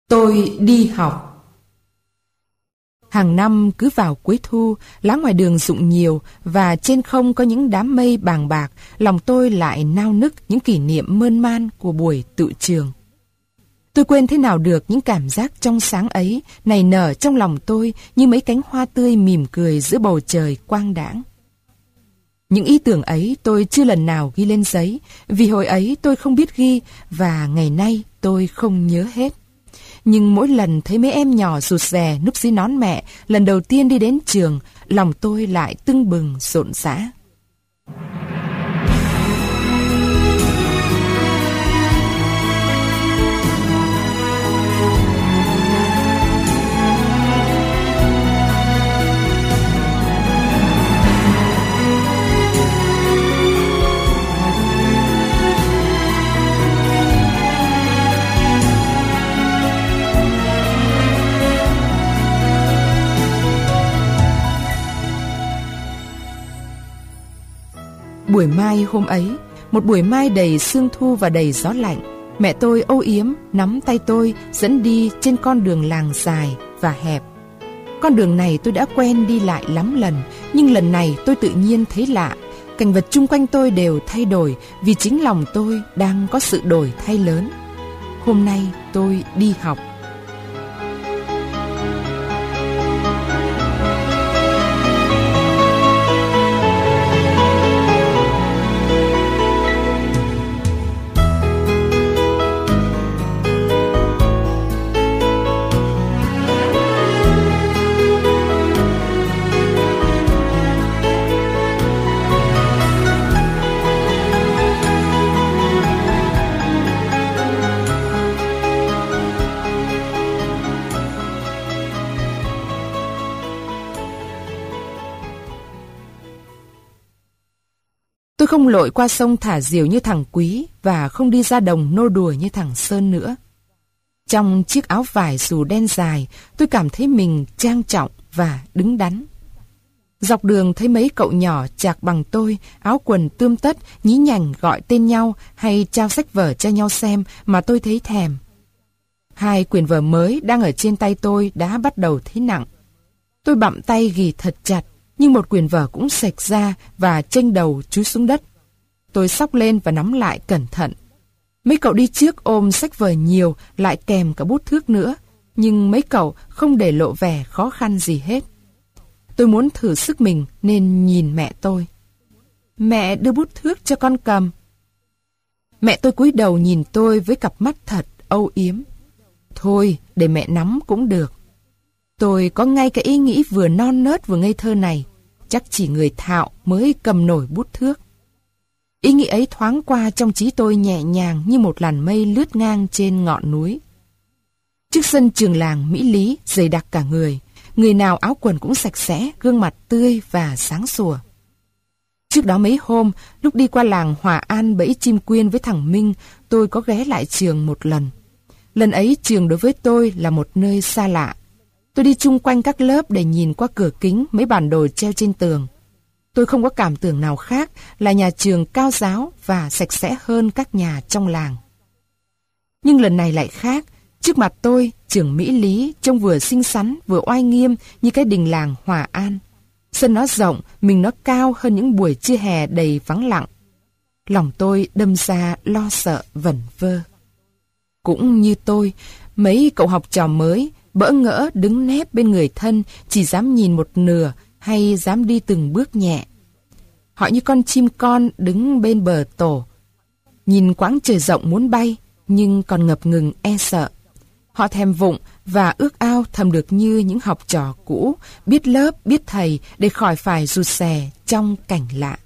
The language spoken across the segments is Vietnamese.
Tôi đi học. Hàng năm cứ vào cuối thu, lá ngoài đường rụng nhiều và trên không có những đám mây bàng bạc, lòng tôi lại nao nức những kỷ niệm mơn man của buổi tựu trường. Tôi quên thế nào được những cảm giác trong sáng ấy nảy nở trong lòng tôi như mấy cánh hoa tươi mỉm cười giữa bầu trời quang đãng. Những ý tưởng ấy tôi chưa lần nào ghi lên giấy, vì hồi ấy tôi không biết ghi và ngày nay tôi không nhớ hết. Nhưng mỗi lần thấy mấy em nhỏ rụt rè núp dưới nón mẹ lần đầu tiên đi đến trường, lòng tôi lại tưng bừng rộn rã. Buổi mai hôm ấy, một buổi mai đầy sương thu và đầy gió lạnh, mẹ tôi âu yếm nắm tay tôi dẫn đi trên con đường làng dài và hẹp. Con đường này tôi đã quen đi lại lắm lần, nhưng lần này tôi tự nhiên thấy lạ. Cảnh vật chung quanh tôi đều thay đổi vì chính lòng tôi đang có sự đổi thay lớn. Hôm nay tôi đi học. Tôi không lội qua sông thả diều như thằng Quý và không đi ra đồng nô đùa như thằng Sơn nữa. Trong chiếc áo vải dù đen dài, tôi cảm thấy mình trang trọng và đứng đắn. Dọc đường thấy mấy cậu nhỏ chạc bằng tôi, áo quần tươm tất, nhí nhảnh gọi tên nhau hay trao sách vở cho nhau xem mà tôi thấy thèm. Hai quyển vở mới đang ở trên tay tôi đã bắt đầu thấy nặng. Tôi bặm tay ghì thật chặt, nhưng một quyển vở cũng xệch ra và chênh đầu chúi xuống đất. Tôi xốc lên và nắm lại cẩn thận. Mấy cậu đi trước ôm sách vở nhiều, lại kèm cả bút thước nữa, nhưng mấy cậu không để lộ vẻ khó khăn gì hết. Tôi muốn thử sức mình nên nhìn mẹ tôi. Mẹ đưa bút thước cho con cầm. Mẹ tôi cúi đầu nhìn tôi với cặp mắt thật âu yếm. Thôi, để mẹ nắm cũng được. Tôi có ngay cái ý nghĩ vừa non nớt vừa ngây thơ này, chắc chỉ người thạo mới cầm nổi bút thước. Ý nghĩ ấy thoáng qua trong trí tôi nhẹ nhàng như một làn mây lướt ngang trên ngọn núi. Trước sân trường làng Mỹ Lý dày đặc cả người nào áo quần cũng sạch sẽ, gương mặt tươi và sáng sủa. Trước đó mấy hôm, lúc đi qua làng Hòa An bẫy chim quyên với thằng Minh, tôi có ghé lại trường một lần. Lần ấy trường đối với tôi là một nơi xa lạ. Tôi đi chung quanh các lớp để nhìn qua cửa kính mấy bản đồ treo trên tường. Tôi không có cảm tưởng nào khác là nhà trường cao giáo và sạch sẽ hơn các nhà trong làng. Nhưng lần này lại khác. Trước mặt tôi, trường Mỹ Lý trông vừa xinh xắn vừa oai nghiêm như cái đình làng Hòa An. Sân nó rộng, mình nó cao hơn những buổi trưa hè đầy vắng lặng. Lòng tôi đâm ra lo sợ vẩn vơ. Cũng như tôi, mấy cậu học trò mới bỡ ngỡ đứng nép bên người thân, chỉ dám nhìn một nửa hay dám đi từng bước nhẹ. Họ như con chim con đứng bên bờ tổ, nhìn quãng trời rộng muốn bay, nhưng còn ngập ngừng e sợ. Họ thèm vụng và ước ao thầm được như những học trò cũ, biết lớp, biết thầy để khỏi phải rụt rè trong cảnh lạ.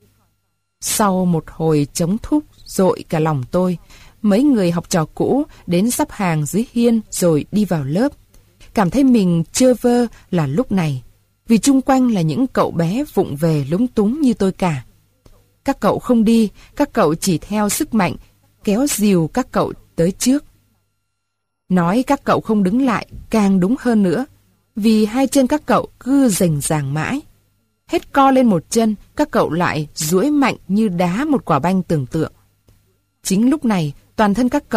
Sau một hồi chống thúc dội cả lòng tôi, mấy người học trò cũ đến sắp hàng dưới hiên rồi đi vào lớp. Cảm thấy mình trơ vơ là lúc này, vì chung quanh là những cậu bé vụng về lúng túng như tôi cả. Các cậu không đi, các cậu chỉ theo sức mạnh, kéo dìu các cậu tới trước. Nói các cậu không đứng lại càng đúng hơn nữa, vì hai chân các cậu cứ rành ràng mãi. Hết co lên một chân, các cậu lại duỗi mạnh như đá một quả banh tưởng tượng. Chính lúc này, toàn thân các cậu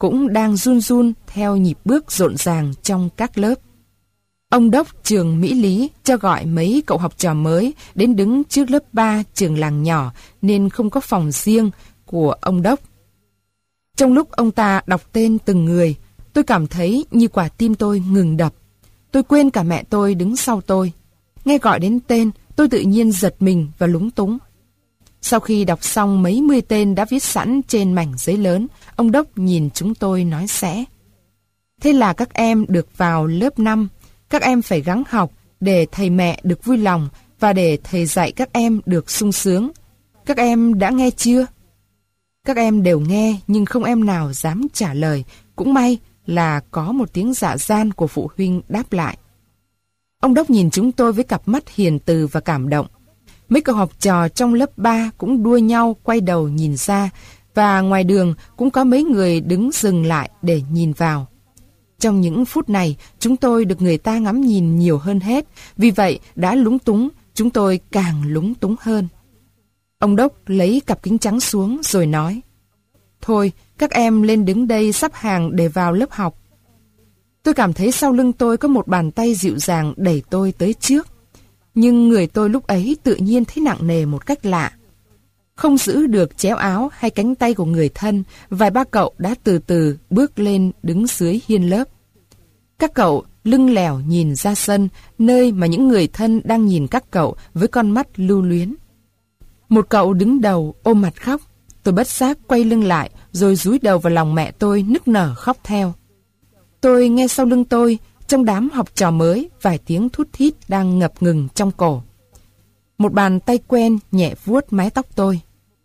cũng đang run run theo nhịp bước rộn ràng trong các lớp. Ông đốc trường Mỹ Lý cho gọi mấy cậu học trò mới đến đứng trước lớp 3 trường làng nhỏ nên không có phòng riêng của ông đốc. Trong lúc ông ta đọc tên từng người, tôi cảm thấy như quả tim tôi ngừng đập. Tôi quên cả mẹ tôi đứng sau tôi. Nghe gọi đến tên, tôi tự nhiên giật mình và lúng túng. Sau khi đọc xong mấy mươi tên đã viết sẵn trên mảnh giấy lớn, ông đốc nhìn chúng tôi nói sẽ: thế là các em được vào lớp 5, các em phải gắng học để thầy mẹ được vui lòng và để thầy dạy các em được sung sướng. Các em đã nghe chưa? Các em đều nghe nhưng không em nào dám trả lời. Cũng may là có một tiếng dạ gian của phụ huynh đáp lại. Ông đốc nhìn chúng tôi với cặp mắt hiền từ và cảm động. Mấy cậu học trò trong lớp 3 cũng đua nhau quay đầu nhìn ra, và ngoài đường cũng có mấy người đứng dừng lại để nhìn vào. Trong những phút này, chúng tôi được người ta ngắm nhìn nhiều hơn hết, vì vậy đã lúng túng, chúng tôi càng lúng túng hơn. Ông đốc lấy cặp kính trắng xuống rồi nói: thôi, các em lên đứng đây sắp hàng để vào lớp học. Tôi cảm thấy sau lưng tôi có một bàn tay dịu dàng đẩy tôi tới trước. Nhưng người tôi lúc ấy tự nhiên thấy nặng nề một cách lạ. Không giữ được chéo áo hay cánh tay của người thân, vài ba cậu đã từ từ bước lên đứng dưới hiên lớp. Các cậu lưng lẻo nhìn ra sân, nơi mà những người thân đang nhìn các cậu với con mắt lưu luyến. Một cậu đứng đầu ôm mặt khóc. Tôi bất giác quay lưng lại rồi dúi đầu vào lòng mẹ tôi nức nở khóc theo. Tôi nghe sau lưng tôi, trong đám học trò mới, vài tiếng thút thít đang ngập ngừng trong cổ. Một bàn tay quen nhẹ vuốt mái tóc tôi.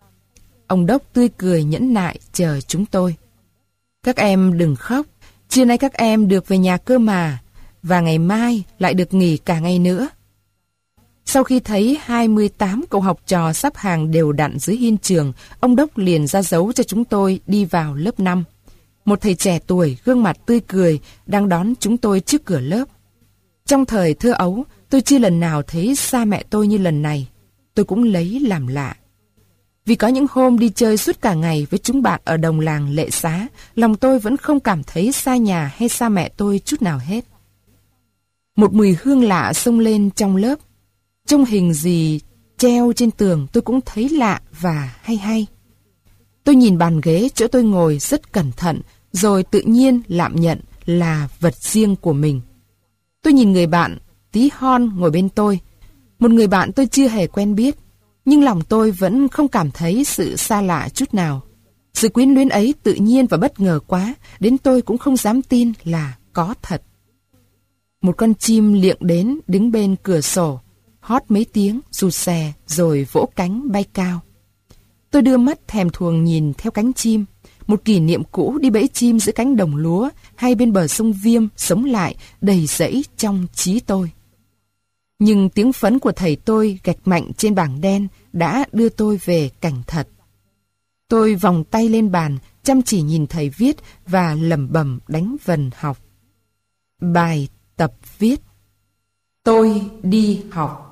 Ông đốc tươi cười nhẫn nại chờ chúng tôi. Các em đừng khóc, trưa nay các em được về nhà cơ mà, và ngày mai lại được nghỉ cả ngày nữa. Sau khi thấy 28 cậu học trò sắp hàng đều đặn dưới hiên trường, ông đốc liền ra dấu cho chúng tôi đi vào lớp 5. Một thầy trẻ tuổi, gương mặt tươi cười, đang đón chúng tôi trước cửa lớp. Trong thời thơ ấu, tôi chưa lần nào thấy xa mẹ tôi như lần này. Tôi cũng lấy làm lạ. Vì có những hôm đi chơi suốt cả ngày với chúng bạn ở đồng làng Lệ Xá, lòng tôi vẫn không cảm thấy xa nhà hay xa mẹ tôi chút nào hết. Một mùi hương lạ xông lên trong lớp. Trông hình gì treo trên tường tôi cũng thấy lạ và hay hay. Tôi nhìn bàn ghế chỗ tôi ngồi rất cẩn thận, rồi tự nhiên lạm nhận là vật riêng của mình. Tôi nhìn người bạn tí hon ngồi bên tôi, một người bạn tôi chưa hề quen biết, nhưng lòng tôi vẫn không cảm thấy sự xa lạ chút nào. Sự quyến luyến ấy tự nhiên và bất ngờ quá, đến tôi cũng không dám tin là có thật. Một con chim liệng đến đứng bên cửa sổ, hót mấy tiếng rụt rè rồi vỗ cánh bay cao. Tôi đưa mắt thèm thuồng nhìn theo cánh chim. Một kỷ niệm cũ đi bẫy chim giữa cánh đồng lúa hay bên bờ sông Viêm sống lại đầy rẫy trong trí tôi. Nhưng tiếng phấn của thầy tôi gạch mạnh trên bảng đen đã đưa tôi về cảnh thật. Tôi vòng tay lên bàn, chăm chỉ nhìn thầy viết và lẩm bẩm đánh vần học. Bài tập viết: tôi đi học.